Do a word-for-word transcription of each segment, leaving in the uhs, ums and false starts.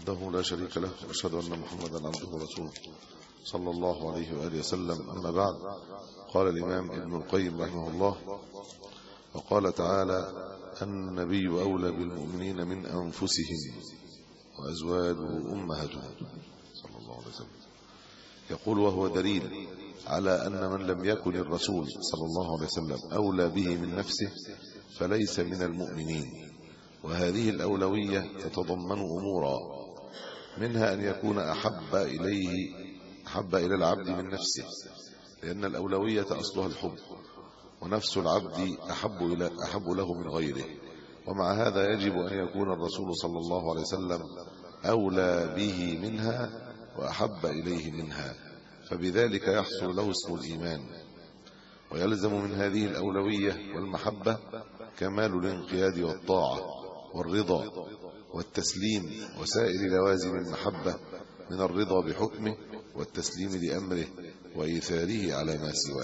وحده لا شريك له، وأشهد أن محمدا عبده ورسوله صلى الله عليه وآله وسلم. أما بعد، قال الإمام ابن القيم رحمه الله: وقال تعالى: النبي أولى بالمؤمنين من أنفسهم وأزواجه أمهاتهم صلى الله عليه وسلم. يقول: وهو دليل على أن من لم يكن الرسول صلى الله عليه وسلم أولى به من نفسه فليس من المؤمنين. وهذه الأولوية تتضمن أمورا، منها أن يكون أحب إليه أحب إلى العبد من نفسه، لأن الأولوية أصلها الحب، ونفس العبد أحب إلى أحب له من غيره. ومع هذا يجب أن يكون الرسول صلى الله عليه وسلم أولى به منها وأحب إليه منها، فبذلك يحصل له اسم الإيمان. ويلزم من هذه الأولوية والمحبة كمال الانقياد والطاعة والرضا والتسليم وسائر لوازم المحبة من الرضا بحكمه والتسليم لأمره وإيثاره على ما سواه.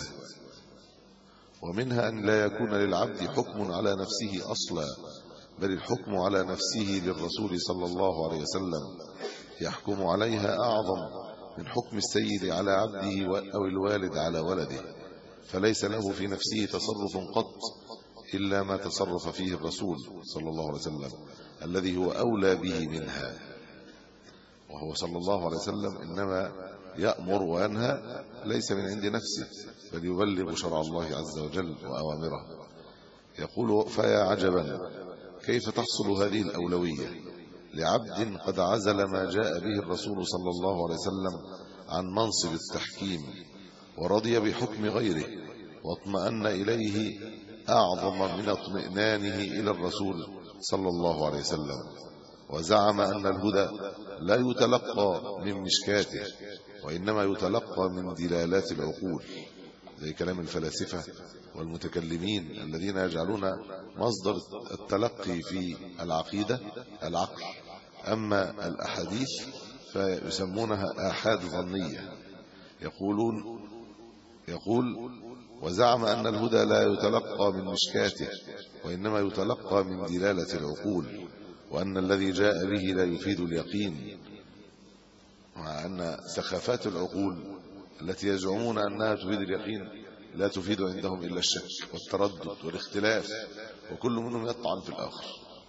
ومنها أن لا يكون للعبد حكم على نفسه أصلا، بل الحكم على نفسه للرسول صلى الله عليه وسلم يحكم عليها أعظم من حكم السيد على عبده أو الوالد على ولده، فليس له في نفسه تصرف قط إلا ما تصرف فيه الرسول صلى الله عليه وسلم الذي هو أولى به منها. وهو صلى الله عليه وسلم إنما يأمر وينهى ليس من عند نفسه، بل يبلغ شرع الله عز وجل وأوامره. يقول: فيا عجبا كيف تحصل هذه الأولوية لعبد قد عزل ما جاء به الرسول صلى الله عليه وسلم عن منصب التحكيم، ورضي بحكم غيره، واطمأن إليه أعظم من اطمئنانه إلى الرسول صلى الله عليه وسلم، وزعم أن الهدى لا يتلقى من مشكاته، وإنما يتلقى من دلالات العقول، زي كلام الفلاسفة والمتكلمين الذين يجعلون مصدر التلقي في العقيدة العقل، أما الأحاديث فيسمونها آحاد ظنية. يقولون يقول وزعم أن الهدى لا يتلقى من مشكاته، وإنما يتلقى من دلالة العقول، وأن الذي جاء به لا يفيد اليقين، مع أن سخافات العقول التي يزعمون أنها تفيد اليقين لا تفيد عندهم إلا الشك والتردد والاختلاف، وكل منهم يطعن في الآخر،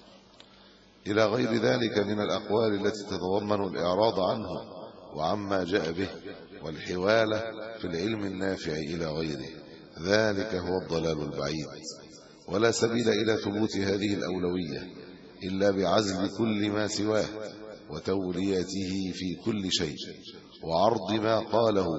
إلى غير ذلك من الأقوال التي تتضمن الإعراض عنه وعما جاء به، والحوالة في العلم النافع إلى غيره. ذلك هو الضلال البعيد، ولا سبيل إلى ثبوت هذه الأولوية إلا بعزل كل ما سواه وتوليته في كل شيء، وعرض ما قاله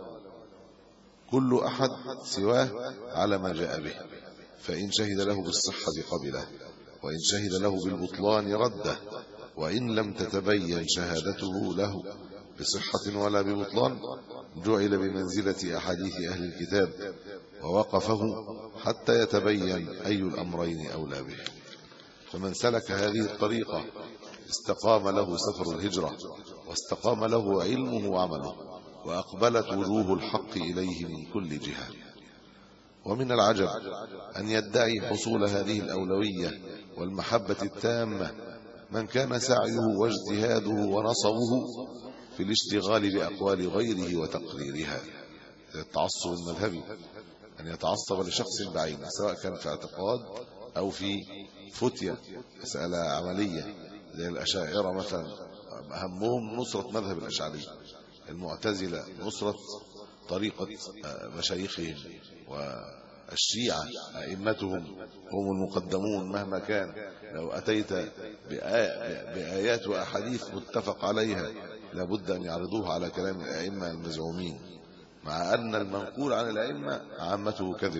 كل أحد سواه على ما جاء به، فإن شهد له بالصحة قبله، وإن شهد له بالبطلان رده، وإن لم تتبين شهادته له بصحة ولا ببطلان جعل بمنزلة أحاديث أهل الكتاب ووقفه حتى يتبين أي الأمرين أولى به. فمن سلك هذه الطريقة استقام له سفر الهجرة، واستقام له علمه وعمله، وأقبلت وجوه الحق إليه من كل جهة. ومن العجب أن يدعي حصول هذه الأولوية والمحبة التامة من كان سعيه واجتهاده ونصبه في الاشتغال بأقوال غيره وتقريرها، التعصب المذهبي، أن يتعصب لشخص بعينه سواء كان في اعتقاد أو في فتية مسألة عملية، زي الأشاعرة مثلا أهمهم نصرة مذهب الأشعري، المعتزلة نصرة طريقة مشايخهم، والشيعة أئمتهم هم المقدمون مهما كان. لو أتيت بآيات وأحاديث متفق عليها لابد أن يعرضوها على كلام الأئمة المزعومين، مع أن المنقول عن الأئمة عامته كذب.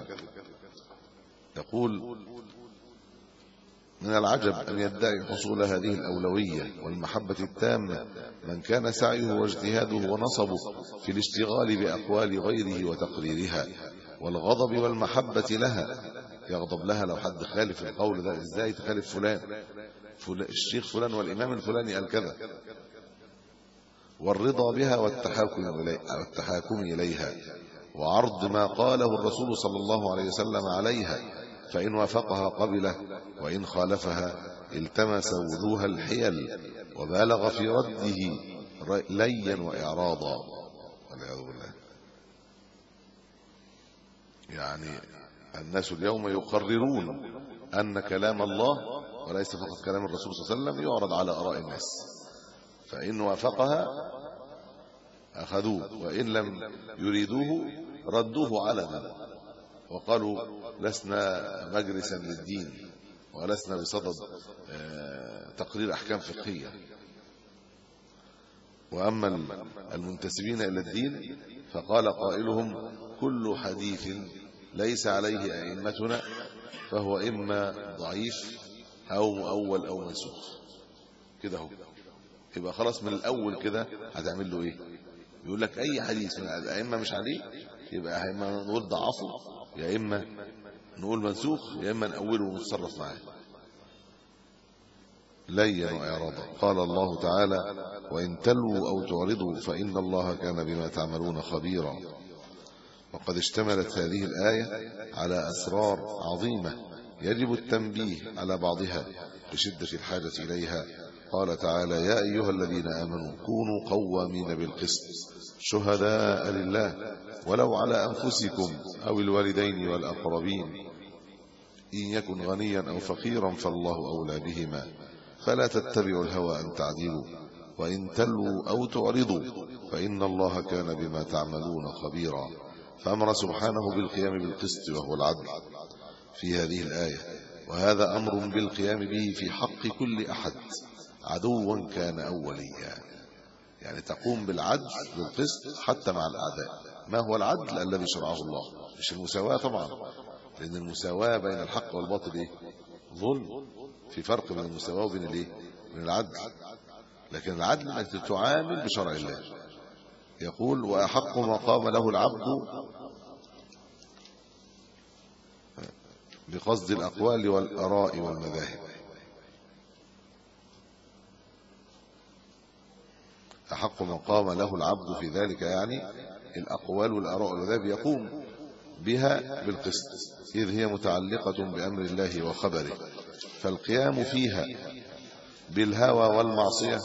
يقول: من العجب أن يدعي حصول هذه الأولوية والمحبة التامة من كان سعيه واجتهاده ونصبه في الاشتغال بأقوال غيره وتقريرها، والغضب والمحبة لها، يغضب لها لو حد خالف القول ده، إزاي تخالف فلان فلان الشيخ فلان والإمام الفلاني قال كذا، والرضا بها والتحاكم إليها, والتحاكم إليها وعرض ما قاله الرسول صلى الله عليه وسلم عليها، فإن وافقها قبله، وإن خالفها التمس وجوه الحيل وبالغ في رده ليا وإعراضا والعياذ بالله. يعني الناس اليوم يقررون أن كلام الله وليس فقط كلام الرسول صلى الله عليه وسلم يعرض على آراء الناس، فإن وافقها أخذوه وإن لم يريدوه ردوه علنا وقالوا لسنا مجلسا للدين ولسنا بصدد تقرير أحكام فقهية. وأما المنتسبين إلى الدين فقال قائلهم كل حديث ليس عليه أئمتنا فهو إما ضعيف أو مؤول أو منسوخ. كده هو يبقى خلاص من الأول كده هتعمل له إيه؟ يقول لك أي حديث من الأئمة مش عليه يبقى يا إما نقول ضعفه يا إما نقول منسوخ يا إما نأوله ونتصرف معاه. ليا وإعراضا. قال الله تعالى وإن تلووا أو تعرضوا فإن الله كان بما تعملون خبيرا. وقد اشتملت هذه الآية على أسرار عظيمة يجب التنبيه على بعضها لشدة الحاجة إليها. قال تعالى يا أيها الذين آمنوا كونوا قوامين بالقسط شهداء لله ولو على أنفسكم أو الوالدين والأقربين إن يكن غنيا أو فقيرا فالله أولى بهما فلا تتبعوا الهوى أن تعدلوا وإن تلوا أو تعرضوا فإن الله كان بما تعملون خبيرا. فأمر سبحانه بالقيام بالقسط وهو العدل في هذه الآية، وهذا أمر بالقيام به في حق كل أحد عدوا كان أو وليا. يعني تقوم بالعدل بالقسط حتى مع الأعداء. ما هو العدل الذي شرعه الله؟ مش المساواة طبعا، لأن المساواة بين الحق والباطل إيه؟ ظلم. في فرق بين المساواة وبين الإيه؟ بين العدل. لكن العدل أنك تعامل بشرع الله. يقول وأحق ما قام له العبد بقصد الأقوال والآراء والمذاهب. أحق ما قام له العبد في ذلك يعني الأقوال والآراء والمذاهب يقوم بها بالقسط إذ هي متعلقة بأمر الله وخبره، فالقيام فيها بالهوى والمعصية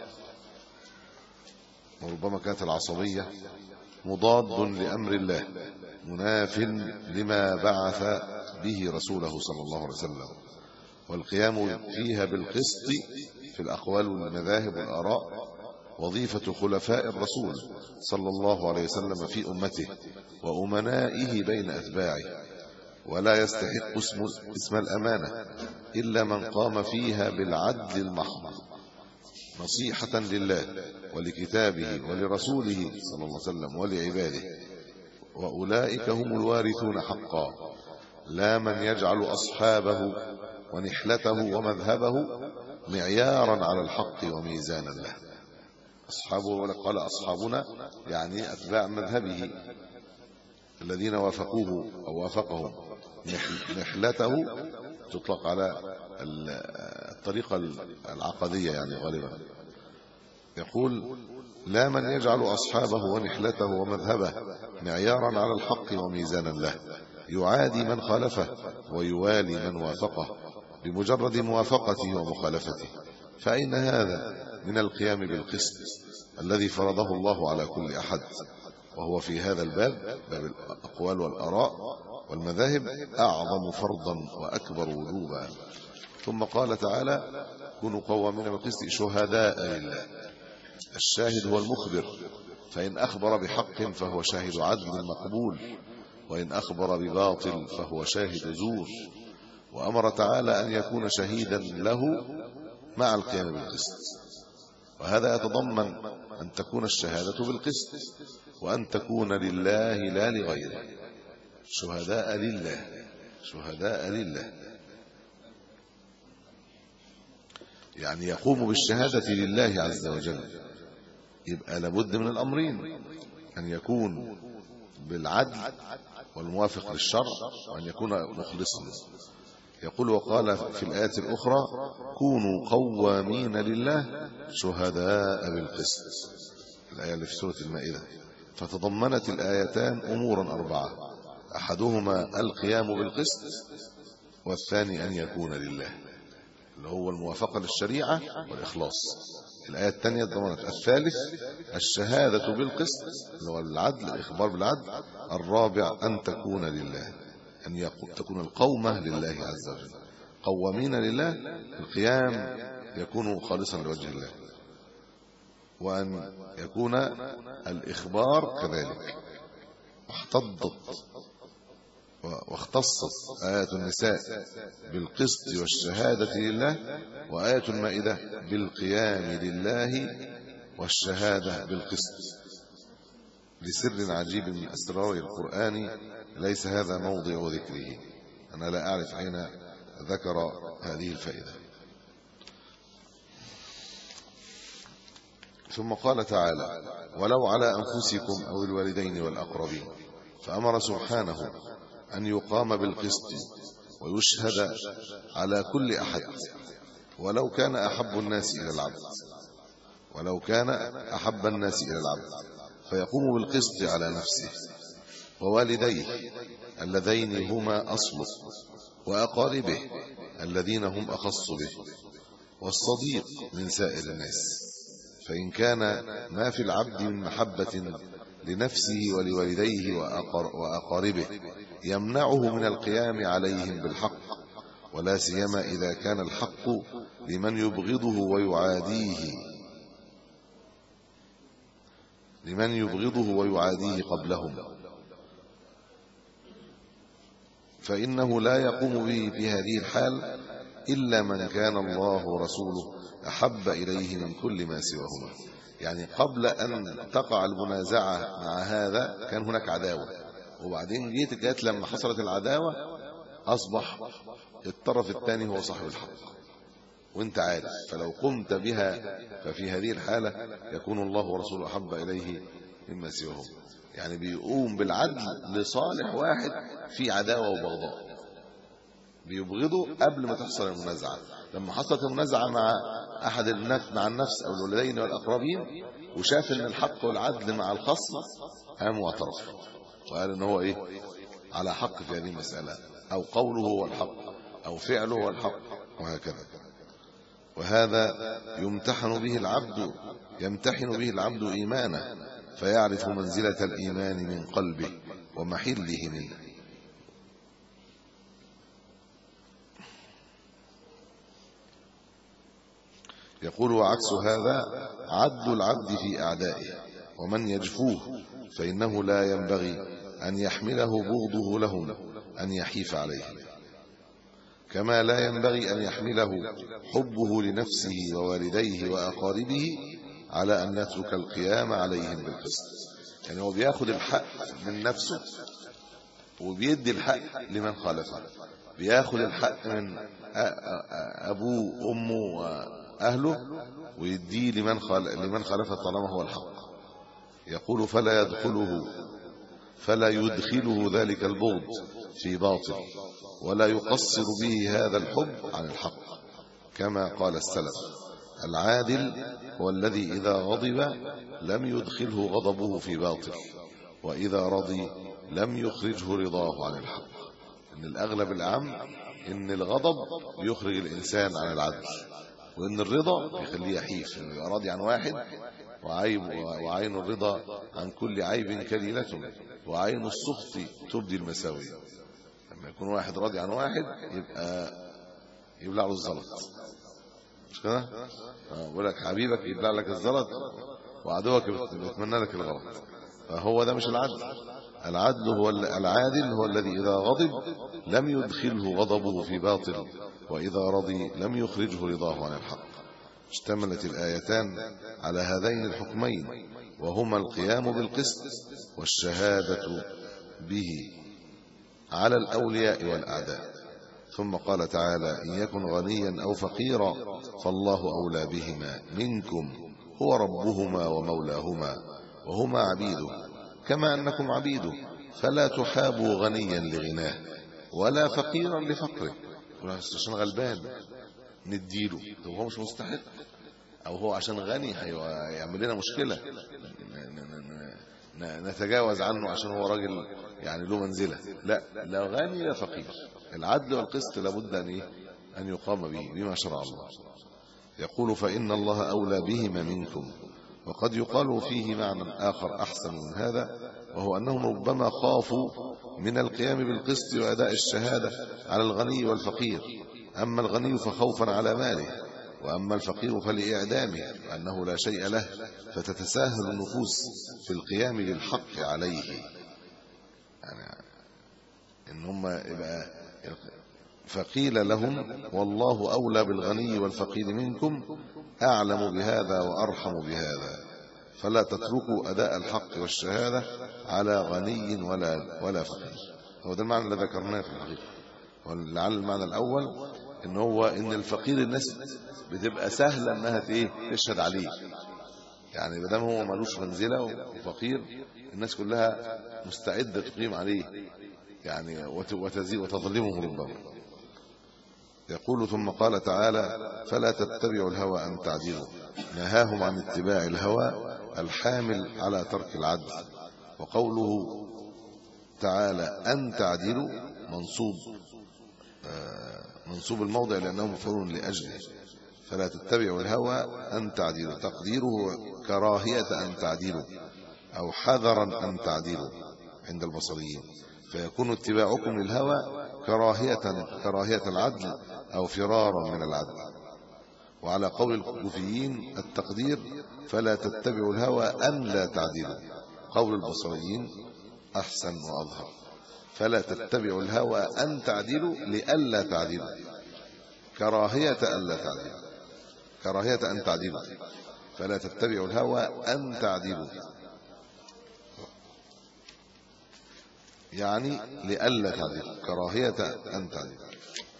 وربما كانت العصبية مضاد لأمر الله مناف لما بعث به رسوله صلى الله عليه وسلم. والقيام فيها بالقسط في الأقوال والمذاهب والآراء وظيفة خلفاء الرسول صلى الله عليه وسلم في أمته وأمنائه بين أتباعه، ولا يستحق اسم, اسم الأمانة إلا من قام فيها بالعدل المحض نصيحة لله ولكتابه ولرسوله صلى الله عليه وسلم ولعباده، وأولئك هم الوارثون حقا، لا من يجعل أصحابه ونحلته ومذهبه معيارا على الحق وميزانا له. أصحابه وقال أصحابنا يعني أتباع مذهبه الذين وافقوه أو وافقهم. نحلته تطلق على الطريقة العقدية يعني غالبا. يقول لا من يجعل أصحابه ونحلته ومذهبه معيارا على الحق وميزانا له، يعادي من خالفه ويوالي من وافقه بمجرد موافقته ومخالفته، فإن هذا من القيام بالقسط الذي فرضه الله على كل أحد، وهو في هذا الباب باب الأقوال والآراء والمذاهب أعظم فرضا وأكبر وجوبا. ثم قال تعالى كونوا قوامين بالقسط شهداء لله. الشاهد هو المخبر، فإن أخبر بحق فهو شاهد عدل مقبول، وإن أخبر بباطل فهو شاهد زور. وأمر تعالى أن يكون شهيدا له مع القيام بالقسط، وهذا يتضمن أن تكون الشهادة بالقسط وأن تكون لله لا لغيره. شهداء لله شهداء لله يعني يقوم بالشهادة لله عز وجل. يبقى لابد من الأمرين، أن يكون بالعدل والموافق للشرع وأن يكون مخلصا. يقول وقال في الآيات الأخرى كونوا قوامين لله شهداء بالقسط، الآية اللي في سورة المائدة. فتضمنت الآيتان أمورا أربعة، أحدهما القيام بالقسط، والثاني أن يكون لله اللي هو الموافقة للشريعة والإخلاص. الآية الثانية ضمنت. الثالث الشهادة بالقسط اللي هو العدل، الإخبار بالعدل. الرابع أن تكون لله، أن تكون القومة لله عز وجل، قوامين لله، القيام يكون خالصا لوجه الله، وأن يكون الإخبار كذلك. واحتضت واختصت آية النساء بالقسط والشهادة لله، وآية المائدة بالقيام لله والشهادة بالقسط، لسر عجيب من أسرار القرآن ليس هذا موضع ذكره. أنا لا أعرف أين ذكر هذه الفائدة. ثم قال تعالى: ولو على أنفسكم أو الوالدين والأقربين. فأمر سبحانه أن يقام بالقسط ويشهد على كل أحد، ولو كان أحب الناس إلى العبد ولو كان أحب الناس إلى العبد فيقوم بالقسط على نفسه ووالديه اللذين هما أصله، وأقاربه الذين هم أخص به، والصديق من سائر الناس. فإن كان ما في العبد من محبة لنفسه ولوالديه وأقاربه يمنعه من القيام عليهم بالحق، ولا سيما إذا كان الحق لمن يبغضه ويعاديه لمن يبغضه ويعاديه قبلهم، فإنه لا يقوم به في هذه الحال إلا من كان الله ورسوله أحب إليه من كل ما سواهما. يعني قبل أن تقع المنازعة مع هذا كان هناك عداوة، وبعدين جيت جات لما حصلت العداوة أصبح الطرف الثاني هو صاحب الحق وانت عارف، فلو قمت بها ففي هذه الحالة يكون الله ورسوله أحب إليه مما سواهم. يعني بيقوم بالعدل لصالح واحد في عداوة وبغضاء، بيبغضه قبل ما تحصل المنازعة. لما حصلت المنازعة مع أحد النفس مع النفس أو الولدين والأقربين وشاف أن الحق والعدل مع الخصم، قام واعترف وقال أنه هو إيه على حق في هذه المسألة، أو قوله هو الحق أو فعله هو الحق، وهكذا. وهذا يمتحن به العبد يمتحن به العبد إيمانه، فيعرف منزلة الإيمان من قلبه ومحله منه. يقول: وعكس هذا عدل العبد في أعدائه ومن يجفوه، فإنه لا ينبغي أن يحمله بغضه لهم أن يحيف عليهم، كما لا ينبغي أن يحمله حبه لنفسه ووالديه وأقاربه على أن يترك القيام عليهم بالقسط. يعني هو بياخد الحق من نفسه وبيدي الحق لمن خالفه، بياخد الحق من أبوه وأمه وأهله ويديه لمن لمن خالفه طالما هو الحق. يقول: فلا يدخله فلا يدخله ذلك البغض في باطل، ولا يقصر به هذا الحب عن الحق، كما قال السلف: العادل هو الذي إذا غضب لم يدخله غضبه في باطل، وإذا رضي لم يخرجه رضاه عن الحق. إن الأغلب العام إن الغضب يخرج الإنسان عن العدل، وإن الرضا يخليه يحيف، إنه يبقى راضي عن واحد وعيب وعين الرضا عن كل عيب كليلة، وعين السخط تبدي المساوي. لما يكون واحد راضي عن واحد يبقى يبلع له الزلط، مش كده؟ بقول لك حبيبك يبلع لك الزلط وعدوك بيتمنى لك الغلط، فهو ده مش العدل. العدل هو العادل هو الذي إذا غضب لم يدخله غضبه في باطل، وإذا رضي لم يخرجه رضاه عن الحق. اشتملت الآيتان على هذين الحكمين، وهما القيام بالقسط والشهادة به على الأولياء والأعداء. ثم قال تعالى: إن يكن غنيا أو فقيرا فالله أولى بهما منكم، هو ربهما ومولاهما وهما عبيده كما أنكم عبيده، فلا تحابوا غنيا لغناه ولا فقيرا لفقره. عشان غلبان نديله وهو مش مستحق، أو هو عشان غني هيعمل لنا مشكلة نتجاوز عنه عشان هو راجل يعني له منزلة. لا، لا غني لا فقير. العدل والقسط لابد أن أن يقام به بما شرع الله. يقول فإن الله أولى بهما منكم. وقد يقال فيه معنى آخر أحسن من هذا، وهو أنهم ربما خافوا من القيام بالقسط وأداء الشهادة على الغني والفقير، أما الغني فخوفا على ماله، وأما الفقير فلإعدامه وأنه لا شيء له، فتتساهل النفوس في القيام بالحق عليه. يعني إن هم يبقى فقيل لهم والله أولى بالغني والفقير منكم، أعلم بهذا وأرحم بهذا، فلا تتركوا أداء الحق والشهادة على غني ولا ولا فقير. هو ده المعنى الذي ذكرناه في الحقيقة. ولعل المعنى الأول إن هو إن الفقير الناس بتبقى سهلة إنها إيه تشهد عليه، يعني ما دام هو ملوش منزلة وفقير الناس كلها مستعدة تقيم عليه يعني وتزيد وتظلمه ربما. يقول ثم قال تعالى فلا تتبعوا الهوى أن تعدلوا، نهاهم عن اتباع الهوى الحامل على ترك العدل. وقوله تعالى أن تعدلوا منصوب منصوب الموضع لأنه مفعول لأجله، فلا تتبعوا الهوى أن تعدلوا تقديره كراهية أن تعدلوا أو حذرا أن تعدلوا عند البصريين، فيكون اتباعكم للهوى كراهية كراهية العدل أو فرارا من العدل. وعلى قول الكوفيين التقدير فلا تتبعوا الهوى أن لا تعدلوا، قول البصريين أحسن وأظهر، فلا تتبعوا الهوى أن تعدلوا لئلا تعدلوا كراهية ألا تعدلوا كراهية أن تعدلوا فلا تتبعوا الهوى أن تعدلوا يعني لئلا تعدلوا كراهية أن تعدلوا.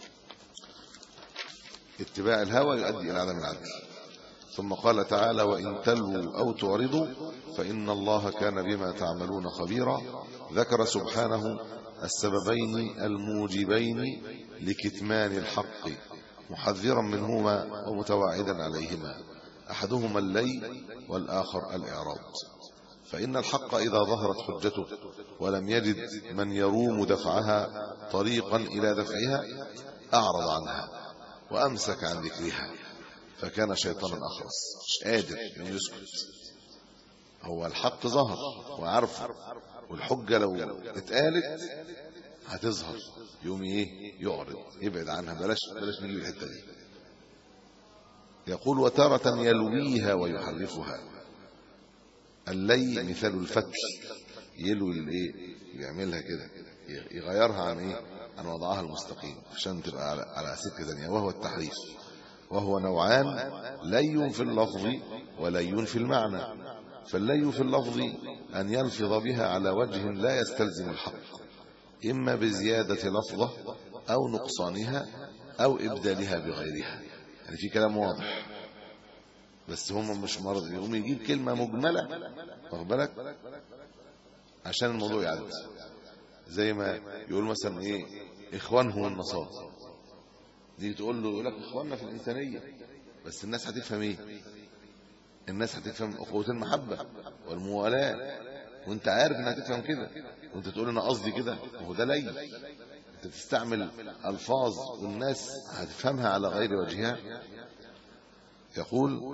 اتباع الهوى يؤدي إلى عدم العدل. ثم قال تعالى وإن تلووا أو تعرضوا فإن الله كان بما تعملون خبيرا. ذكر سبحانه السببين الموجبين لكتمان الحق محذرا منهما ومتواعدا عليهما، أحدهما اللي والآخر الإعراض. فإن الحق إذا ظهرت حجته ولم يجد من يروم دفعها طريقا إلى دفعها أعرض عنها وأمسك عن ذكرها، فكان شيطانا أخرس مش قادر يعني يسكت. هو الحق ظهر وعرفه، والحجة لو اتقالت هتظهر يوم ايه يعرض يبعد عنها، بلاش بلاش نجيب الحتة دي. يقول وتارة يلويها ويحرفها. اللي مثال الفتل، يلوي الايه يعملها كده يغيرها عن ايه عن وضعها المستقيم عشان تبقى على على سكه ثانيه، وهو التحريف. وهو نوعان، لي في اللفظ ولي في المعنى. فاللي في اللفظ أن يلفظ بها على وجه لا يستلزم الحق، إما بزيادة لفظة أو نقصانها أو إبدالها بغيرها. يعني في كلام واضح بس هم مش مرض يقوم يجيب كلمة مجملة واخد بالك عشان الموضوع يعدي. زي ما يقول مثلا ايه اخوانهم النصارى، دي تقول له يقول لك اخواننا في الانسانيه، بس الناس هتفهم ايه؟ الناس هتفهم اخوه المحبه والموالاه، وانت عارف انها هتفهم كده وانت تقول انا قصدي كده، وهو ده لي. انت بتستعمل الفاظ والناس هتفهمها على غير وجهها. يقول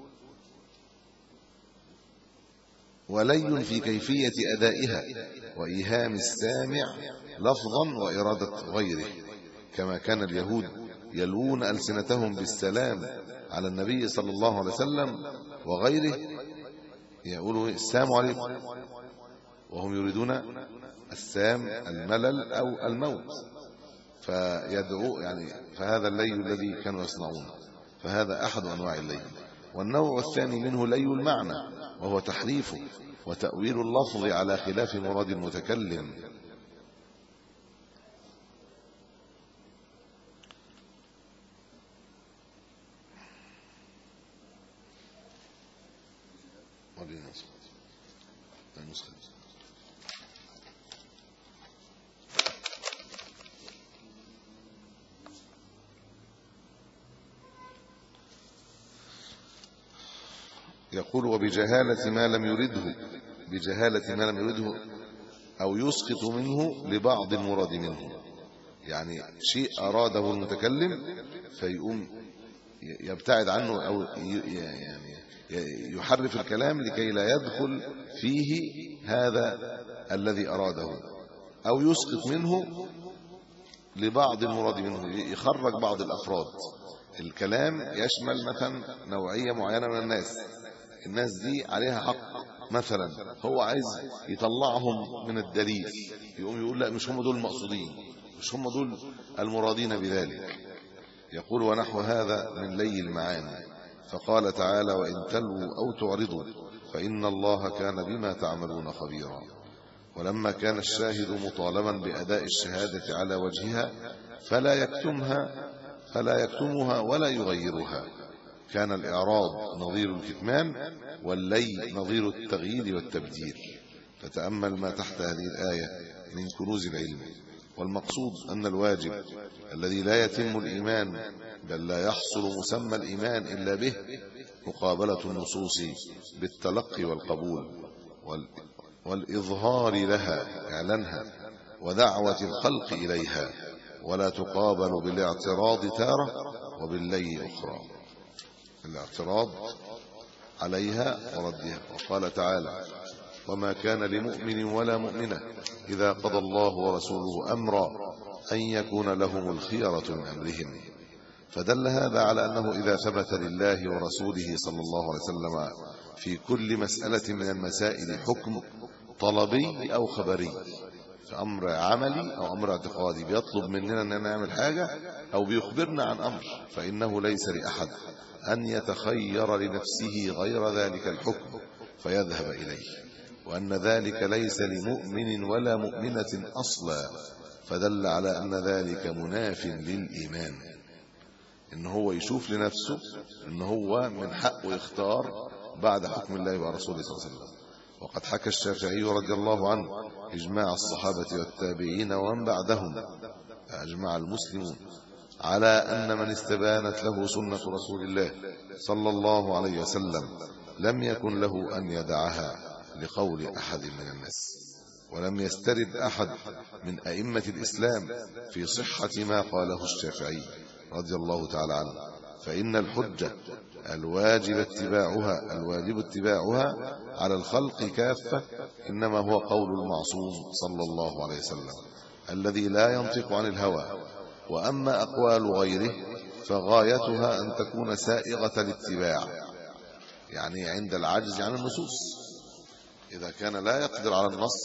ولي في كيفية أدائها وإيهام السامع لفظا وإرادة غيره، كما كان اليهود يلوون ألسنتهم بالسلام على النبي صلى الله عليه وسلم وغيره، يقولوا السلام عليكم وهم يريدون السام الملل أو الموت، فيدعو يعني فهذا اللي الذي كانوا يصنعونه، فهذا أحد أنواع اللي. والنوع الثاني منه لي المعنى، وهو تحريفه وتأويل اللفظ على خلاف مراد المتكلم. يقول وبجهالة ما لم يرده بجهالة ما لم يرده أو يسقط منه لبعض المراد منه، يعني شيء أراده المتكلم فيقوم يبتعد عنه أو يعني يحرف الكلام لكي لا يدخل فيه هذا الذي أراده، أو يسقط منه لبعض المراد منه، يخرج بعض الأفراد. الكلام يشمل مثلا نوعية معينة من الناس، الناس دي عليها حق مثلا، هو عايز يطلعهم من الدليل، يقوم يقول لا مش هم دول المقصودين، مش هم دول المرادين بذلك. يقول ونحو هذا من لي المعاني. فقال تعالى وإن تلووا أو تعرضوا فإن الله كان بما تعملون خبيرا. ولما كان الشاهد مطالبا بأداء الشهادة على وجهها فلا يكتمها فلا يكتمها ولا يغيرها، كان الإعراض نظير الكتمان واللي نظير التغيير والتبديل. فتأمل ما تحت هذه الآية من كنوز العلم. والمقصود أن الواجب الذي لا يتم الإيمان بل لا يحصل مسمى الإيمان إلا به مقابلة النصوص بالتلقي والقبول والإظهار لها إعلانها ودعوة الخلق إليها، ولا تقابل بالاعتراض تارة وباللي أخرى، الاعتراض عليها وردها. وقال تعالى وما كان لمؤمن ولا مؤمنة إذا قضى الله ورسوله أمرا أن يكون لهم الخيرة من أمرهم. فدل هذا على أنه إذا ثبت لله ورسوله صلى الله عليه وسلم في كل مسألة من المسائل حكم طلبي أو خبري، فأمر عملي أو أمر اعتقادي بيطلب مننا أن نعمل حاجة أو بيخبرنا عن أمر، فإنه ليس لأحد أن يتخير لنفسه غير ذلك الحكم فيذهب إليه، وأن ذلك ليس لمؤمن ولا مؤمنة أصلا، فدل على أن ذلك مناف للإيمان، إن هو يشوف لنفسه إن هو من حقه يختار بعد حكم الله ورسوله صلى الله عليه وسلم. وقد حكى الشافعي رضي الله عنه إجماع الصحابة والتابعين ومن بعدهم، أجمع المسلمون على أن من استبانت له سنة رسول الله صلى الله عليه وسلم لم يكن له أن يدعها لقول أحد من الناس. ولم يسترد أحد من أئمة الإسلام في صحة ما قاله الشافعي رضي الله تعالى عنه، فإن الحجة الواجب اتباعها الواجب اتباعها على الخلق كافة إنما هو قول المعصوم صلى الله عليه وسلم الذي لا ينطق عن الهوى. وأما أقوال غيره فغايتها أن تكون سائغة الاتباع، يعني عند العجز عن النصوص، إذا كان لا يقدر على النص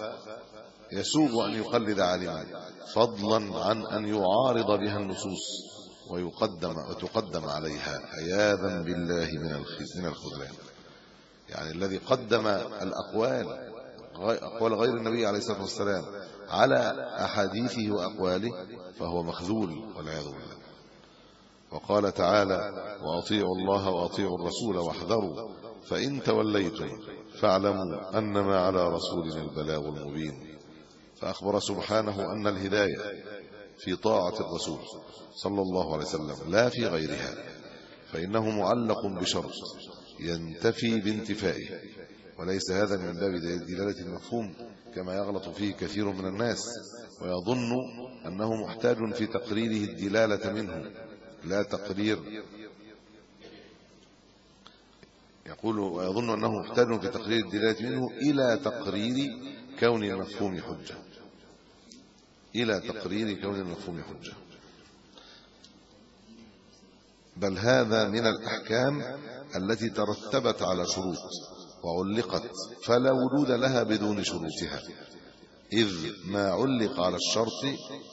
فيسوغ أن يقلد عالما، فضلا عن أن يعارض بها النصوص ويقدم وتقدم عليها عياذا بالله من الخذلان. يعني الذي قدم الأقوال أقوال غير النبي عليه الصلاة والسلام على أحاديثه وأقواله فهو مخذول والعياذ بالله. وقال تعالى وأطيعوا الله وأطيعوا الرسول واحذروا فإن توليتم فاعلموا أنما على رسولنا البلاغ المبين. فأخبر سبحانه أن الهداية في طاعة الرسول صلى الله عليه وسلم لا في غيرها، فإنه معلق بشرط ينتفي بانتفائه، وليس هذا من باب دلالة المفهوم كما يغلط فيه كثير من الناس ويظن أنه محتاج في تقريره الدلالة منه، لا تقرير يقول ويظن أنه محتاج في تقرير الدلالة منه إلى تقرير كون المفهوم حجة إلى تقرير كون المفهوم حجة بل هذا من الأحكام التي ترتبت على شروط وعلقت فلا وجود لها بدون شروطها، إذ ما علق على الشرط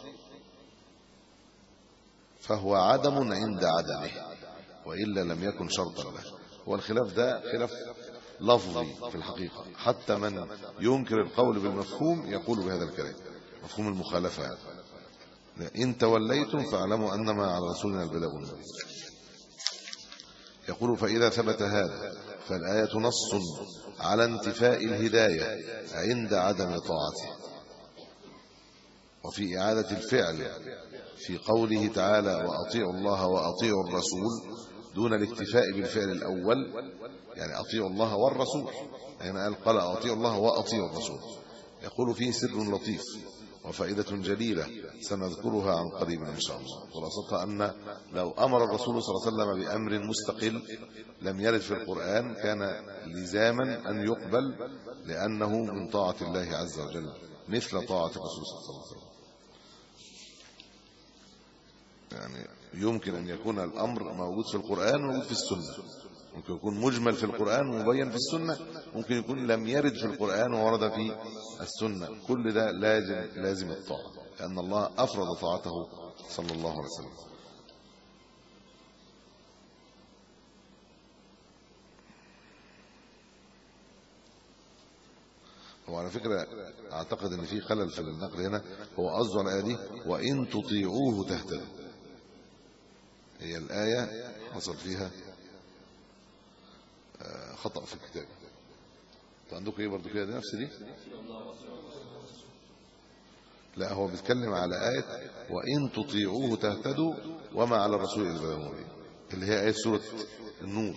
فهو عدم عند عدمه وإلا لم يكن شرطا له. والخلاف ده خلاف لفظي في الحقيقة، حتى من ينكر القول بالمفهوم يقول بهذا الكلام، مفهوم المخالفة يعني. إن توليتم فاعلموا أنما على رسولنا البلاغ المبين. يقول فإذا ثبت هذا فالآية نص على انتفاء الهداية عند عدم طاعته، وفي إعادة الفعل في قوله تعالى وأطيعوا الله وأطيعوا الرسول دون الاكتفاء بالفعل الأول، يعني أطيعوا الله والرسول، يعني قال قال أطيعوا الله وأطيعوا الرسول. يقول فيه سر لطيف، وفائدة جليلة سنذكرها عن قريب إن شاء الله. خلاصتها أن لو أمر الرسول صلى الله عليه وسلم بأمر مستقل لم يرد في القرآن كان لزاما أن يقبل، لأنه من طاعة الله عز وجل مثل طاعة الرسول صلى الله عليه وسلم. يعني يمكن أن يكون الأمر موجود في القرآن وموجود في السنة، ممكن يكون مجمل في القرآن ومبين في السنة، ممكن يكون لم يرد في القرآن وورد في السنة. كل ده لازم لازم الطاعة، لأن الله أفرض طاعته صلى الله عليه وسلم. هو على فكرة أعتقد أن في خلل في النقل هنا، هو قصده على الآية دي وإن تطيعوه تهتدوا. هي الآية حصل فيها خطأ في الكتاب. عندكم ايه برضو كده نفس دي؟ لا، هو بيتكلم على آية وإن تطيعوه تهتدوا وما على الرسول إلا البلاغ المبين، اللي هي آية سورة النور.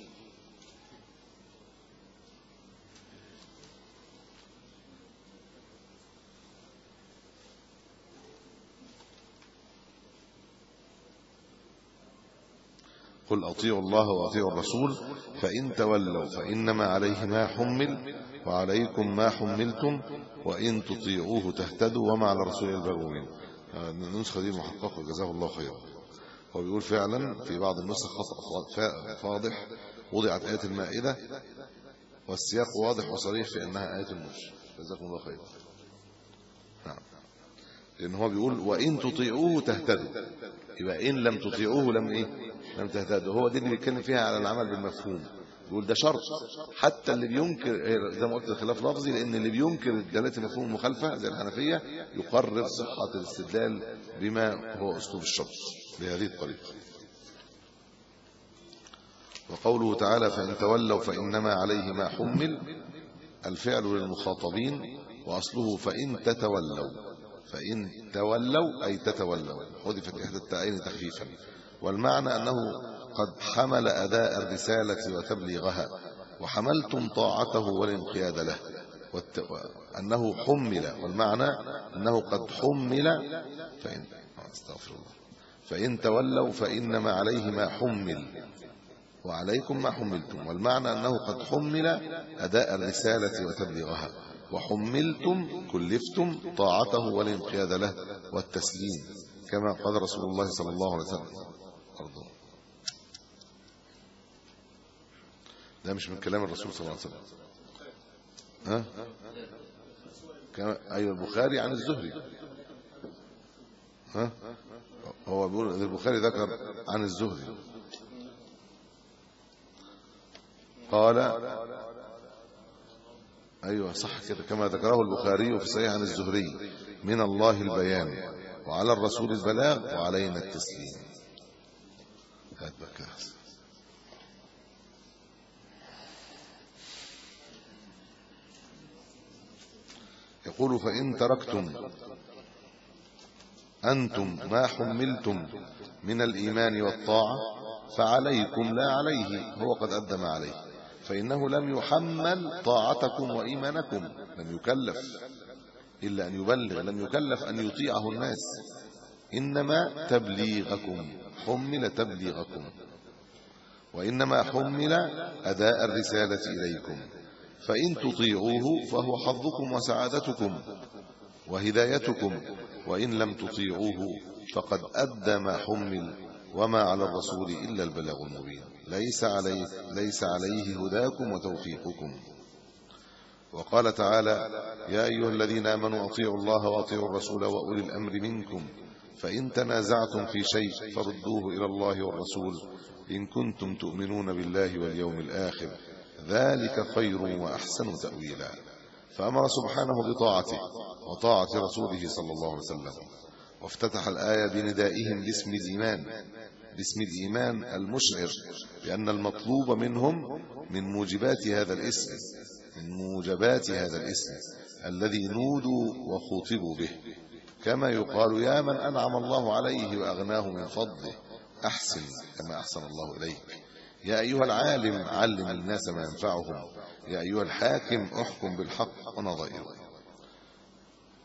قل أطيعوا الله وأطيعوا الرسول فإن تولوا فإنما عليه ما حمل وعليكم ما حملتم وإن تطيعوه تهتدوا وما على الرسول إلا البلاغ المبين. النسخة دي محققة جزاه الله خيرا. هو بيقول فعلا في بعض النسخ خطأ فاضح، وضعت آية المائدة والسياق واضح وصريح في أنها آية النور. جزاكم الله خيرا. نعم، لأن هو بيقول وإن تطيعوه تهتدوا، يبقى إن لم تطيعوه لم إيه؟ لم تهتدوا. هو دي اللي بيتكلم فيها على العمل بالمفهوم. بيقول ده شرط حتى اللي بينكر، زي ما قلت الخلاف لفظي، لأن اللي بينكر دلالة مفهوم المخالفة زي الحنفية يقرر صحة الاستدلال بما هو أسلوب الشرط بهذه الطريقة. وقوله تعالى فإن تولوا فإنما عليه ما حمل، الفعل للمخاطبين وأصله فإن تتولوا، فإن تولوا أي تتولوا، حذفت إحدى التاءين تخفيفا، والمعنى أنه قد حمل أداء الرسالة وتبليغها وحملتم طاعته والانقياد له، أنه حمل، والمعنى أنه قد حمل. فإن استغفر الله فإن تولوا فإنما عليه ما حمل وعليكم ما حملتم، والمعنى أنه قد حمل أداء الرسالة وتبليغها وحملتم كلفتم طاعته والانقياد له والتسليم، كما قال رسول الله صلى الله عليه وسلم. أرضه ده مش من كلام الرسول صلى الله عليه وسلم. ها كما أيوة البخاري عن الزهري. ها هو بيقول البخاري ذكر عن الزهري قال أيوة صح كده، كما ذكره البخاري في صحيح عن الزهري من الله البيان وعلى الرسول البلاغ وعلينا التسليم. هات بكاس. يقول فإن تركتم أنتم ما حملتم من الإيمان والطاعة فعليكم لا عليه، هو قد أدى ما عليه، فإنه لم يحمل طاعتكم وإيمانكم، لم يكلف إلا أن يبلغ، لم يكلف أن يطيعه الناس، إنما تبليغكم، حمل تبليغكم، وإنما حمل أداء الرسالة إليكم، فإن تطيعوه فهو حظكم وسعادتكم وهدايتكم، وإن لم تطيعوه فقد أدى ما حمل وما على الرسول إلا البلاغ المبين، ليس عليه, ليس عليه هداكم وتوفيقكم. وقال تعالى يا أيها الذين آمنوا أطيعوا الله وأطيعوا الرسول وأولي الأمر منكم فإن تنازعتم في شيء فردوه إلى الله والرسول إن كنتم تؤمنون بالله واليوم الآخر ذلك خير وأحسن تأويلا. فأمر سبحانه بطاعته وطاعة رسوله صلى الله عليه وسلم، وافتتح الآية بندائهم باسم الإيمان، باسم الإيمان المشعر بأن المطلوب منهم من موجبات هذا الاسم، من موجبات هذا الاسم الذي نودوا وخوطبوا به، كما يقال يا من أنعم الله عليه وأغناه من فضله أحسن كما أحسن الله إليك، يا أيها العالم علم الناس ما ينفعهم، يا أيها الحاكم احكم بالحق ونظائره.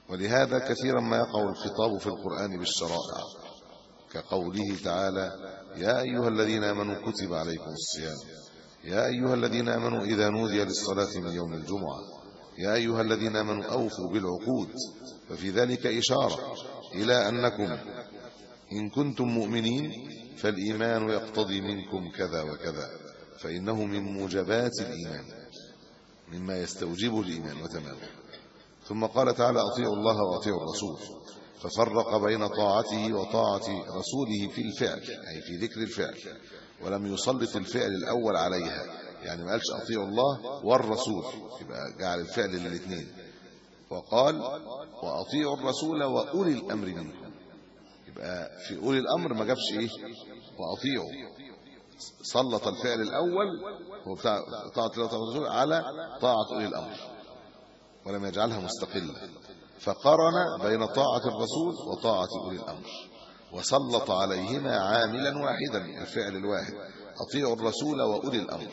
ولهذا كثيرا ما يقع الخطاب في القرآن بالشرائع، كقوله تعالى: يا أيها الذين آمنوا كتب عليكم الصيام، يا أيها الذين آمنوا إذا نودي للصلاة من يوم الجمعة، يا أيها الذين آمنوا أوفوا بالعقود. ففي ذلك إشارة إلى أنكم إن كنتم مؤمنين فالإيمان يقتضي منكم كذا وكذا، فإنه من موجبات الإيمان، مما يستوجبه الإيمان وتمامه. ثم قال تعالى: أطيعوا الله وأطيعوا الرسول، ففرق بين طاعته وطاعة رسوله في الفعل، أي في ذكر الفعل، ولم يسلط الفعل الأول عليها، يعني ما قالش أطيعوا الله والرسول، يبقى جعل الفعل للاثنين. وقال: وأطيعوا الرسول وأولي الأمر منكم، يبقى في أولي الأمر ما جابش إيه وأطيعوا، سلط الفعل الأول هو بتاع طاعة الله وطاعة الرسول على طاعة أولي الأمر، ولم يجعلها مستقلة، فقرن بين طاعة الرسول وطاعة أولي الأمر، وسلط عليهما عاملا واحدا، الفعل الواحد: أطيعوا الرسول وأولي الأمر.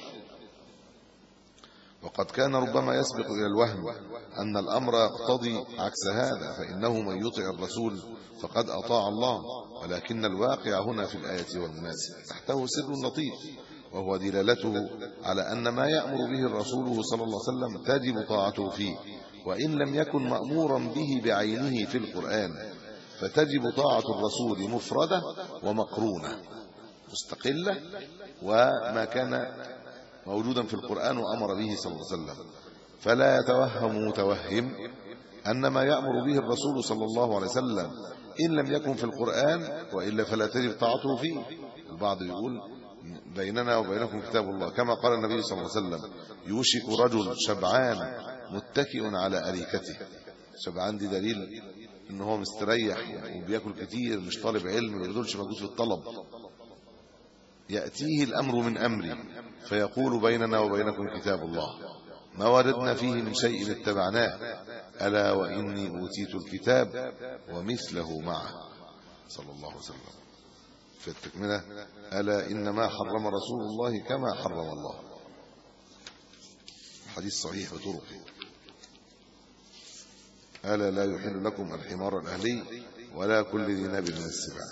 وقد كان ربما يسبق إلى الوهم أن الأمر يقتضي عكس هذا، فإنه من يطع الرسول فقد أطاع الله، ولكن الواقع هنا في الآية والمناسب تحته سر لطيف، وهو دلالته على أن ما يأمر به الرسول صلى الله عليه وسلم تجب طاعته فيه، وإن لم يكن مأمورا به بعينه في القرآن، فتجب طاعة الرسول مفردة ومقرونة، مستقلة، وما كان موجودا في القرآن وأمر به صلى الله عليه وسلم. فلا يتوهم متوهم أن ما يأمر به الرسول صلى الله عليه وسلم إن لم يكن في القرآن وإلا فلا تجب طاعته فيه. البعض يقول: بيننا وبينكم كتاب الله، كما قال النبي صلى الله عليه وسلم: يوشك رجل شبعان متكئ على أريكته. شبعان دي دليل إن هو مستريح وبياكل كتير، مش طالب علم، ما بيبذلش مجهود في الطلب. يأتيه الأمر من أمري فيقول: بيننا وبينكم كتاب الله، ما وردنا فيه من شيء اتبعناه، ألا وإني أوتيت الكتاب ومثله معه، صلى الله عليه وسلم. في التكملة: ألا إنما حرم رسول الله كما حرم الله. الحديث صحيح بطرقه. ألا لا يحل لكم الحمار الأهلي ولا كل ذي ناب من السباع.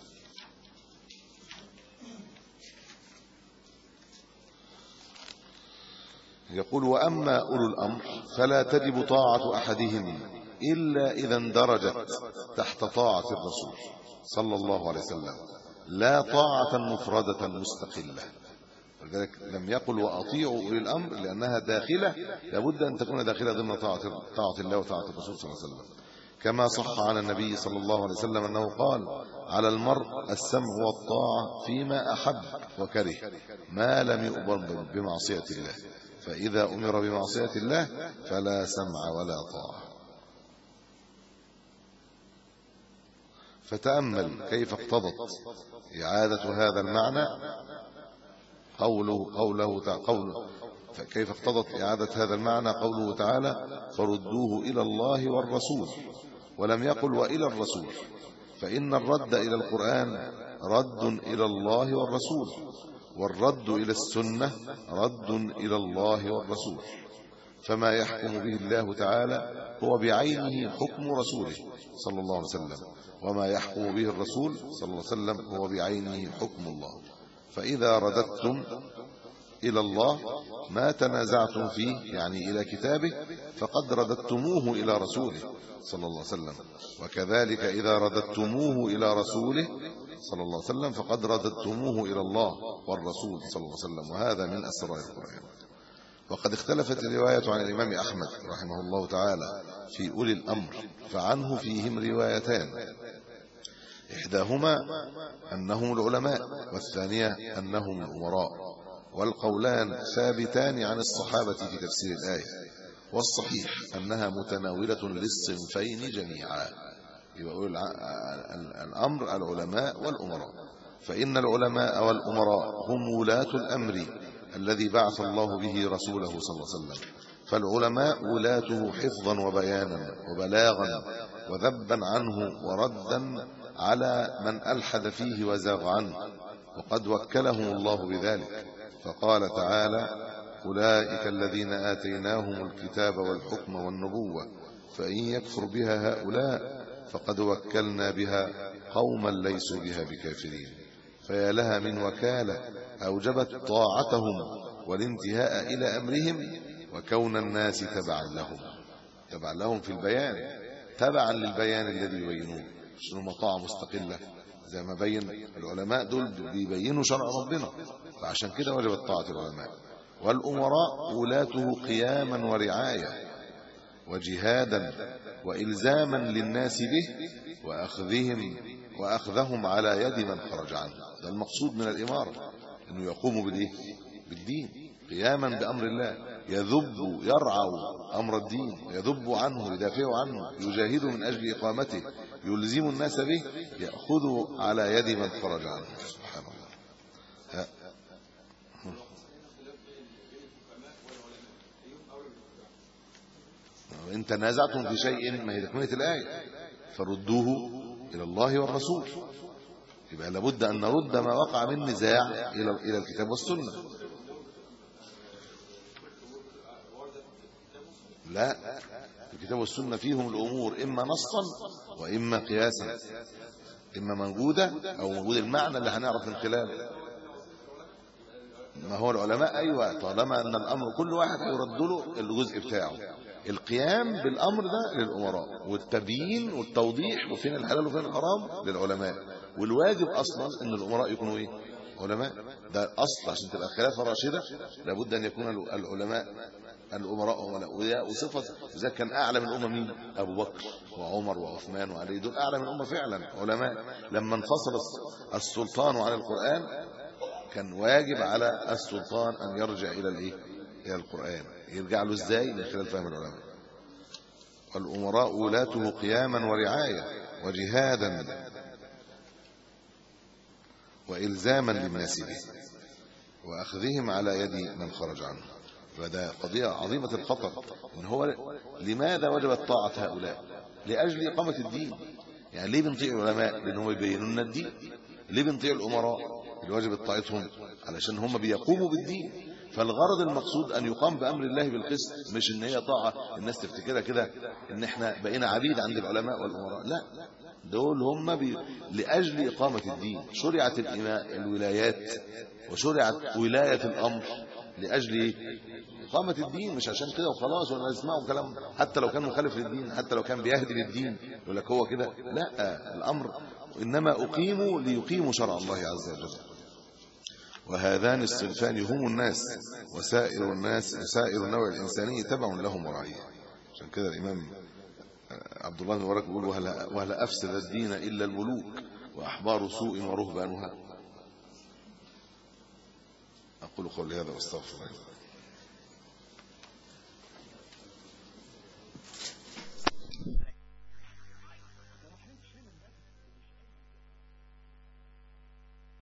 يقول: وأما أولو الأمر فلا تجب طاعة أحدهم إلا إذا اندرجت تحت طاعة الرسول صلى الله عليه وسلم، لا طاعة مفردة مستقلة. ولذلك لم يقل وأطيعوا أولي الأمر، لأنها داخلة، لابد أن تكون داخلة ضمن طاعة طاعة الله وطاعة الرسول صلى الله عليه وسلم. كما صح عن النبي صلى الله عليه وسلم أنه قال: على المرء السمع والطاعة فيما أحب وكره، ما لم يؤمر بمعصية الله، فإذا أمر بمعصية الله فلا سمع ولا طاعة. فتأمل كيف اقتضت إعادة هذا المعنى قوله قوله قوله كيف اقتضت إعادة هذا المعنى قوله تعالى: فردوه إلى الله والرسول، ولم يقل وإلى الرسول، فإن الرد إلى القرآن رد إلى الله والرسول، والرد إلى السنة رد إلى الله والرسول. فما يحكم به الله تعالى هو بعينه حكم رسوله صلى الله عليه وسلم، وما يحكم به الرسول صلى الله عليه وسلم هو بعينه حكم الله. فإذا رددتم إلى الله ما تنازعتم فيه، يعني إلى كتابه، فقد رددتموه إلى رسوله صلى الله عليه وسلم، وكذلك إذا رددتموه إلى رسوله صلى الله عليه وسلم فقد رددتموه إلى الله والرسول صلى الله عليه وسلم. وهذا من أسرار القرآن. وقد اختلفت الرواية عن الإمام أحمد رحمه الله تعالى في أولي الأمر، فعنه فيهم روايتان: إحداهما أنهم العلماء، والثانية أنهم الأمراء، والقولان ثابتان عن الصحابة في تفسير الآية، والصحيح أنها متناولة للصنفين جميعا. يقول الأمر العلماء والأمراء، فإن العلماء والأمراء هم ولاة الأمر الذي بعث الله به رسوله صلى الله عليه وسلم، فالعلماء ولاته حفظا وبيانا وبلاغا وذبا عنه وردا على من ألحد فيه وزاغ عنه، وقد وكلهم الله بذلك، فقال تعالى: أولئك الذين آتيناهم الكتاب والحكم والنبوة فإن يكفر بها هؤلاء فقد وكلنا بها قوما ليسوا بها بكافرين. فيا لها من وكالة أوجبت طاعتهم والانتهاء إلى أمرهم وكون الناس تبعا لهم، تبعا لهم في البيان، تبعا للبيان الذي يبينوه، شنو مطاعة مستقلة زي ما بين العلماء دول بيبينوا شرع ربنا، فعشان كده وجبت طاعة العلماء. والأمراء ولاته قياما ورعاية وجهادا وإلزاما للناس به وأخذهم وأخذهم على يد من خرج عنه. ده المقصود من الإمارة، أنه يقوم بالإيه؟ بالدين، قياما بأمر الله، يذب يرعى أمر الدين، يذب عنه، يدافع عنه، يجاهد من أجل إقامته، يلزم الناس به، يأخذ على يد من خرج عنه. سبحان الله. ها. إن تنازعتم في شيء، ما هي تكملة الآية، فردوه إلى الله والرسول. يبقى لابد أن نرد ما وقع من نزاع إلى إلى الكتاب والسنة. لا، الكتاب والسنة فيهم الأمور إما نصا وإما قياسا، إما موجودة أو موجود المعنى اللي هنعرف من خلاله. ما هو العلماء أيوة، طالما أن الأمر كل واحد هيرد له الجزء بتاعه. القيام بالأمر ده للأمراء، والتبيين والتوضيح وفين الحلال وفين الحرام للعلماء. والواجب أصلا أن الأمراء يكونوا إيه؟ علماء. ده الأصل عشان تبقى الخلافة راشدة، لابد أن يكون العلماء الأمراء ولا وصفة. إذا كان أعلى من الأمة مين؟ أبو بكر وعمر وعثمان وعلي، دول أعلى من الأمة فعلا علماء. لما انفصل السلطان عن القرآن كان واجب على السلطان أن يرجع إلى الإيه؟ إلى القرآن. يرجع له إزاي؟ من خلال فهم العلماء. والأمراء ولاته قياما ورعاية وجهادا وإلزاما للناس به وأخذهم على يد من خرج عنه. فده قضية عظيمة الخطر. إن هو لماذا وجبت طاعة هؤلاء؟ لأجل إقامة الدين. يعني ليه بنطيع العلماء؟ لأنهم يبينوا لنا الدين. ليه بنطيع الأمراء اللي وجبت طاعتهم؟ علشان هم بيقوموا بالدين. فالغرض المقصود أن يقام بأمر الله بالقسط، مش إن هي طاعة الناس تفتكرها كده إن إحنا بقينا عبيد عند العلماء والأمراء. لا، دول هم بي... لأجل إقامة الدين. شرعت الولايات وشرعت ولاية الأمر لأجل إقامة الدين، مش عشان كده وخلاص ولا نسمعوا كلام حتى لو كان مخالف للدين، حتى لو كان بيهدي للدين يقول لك هو كده. لا، الأمر إنما أقيموا ليقيموا شرع الله عز وجل. وهذان الصنفان هم الناس، وسائر الناس وسائر النوع الإنساني تبع لهم ورعيه. عشان كده الإمام عبد الله بن مبارك يقول: وهل, وهل أفسد الدين إلا الملوك وأحبار سوء ورهبانها. أقول قولي هذا واستغفر الله.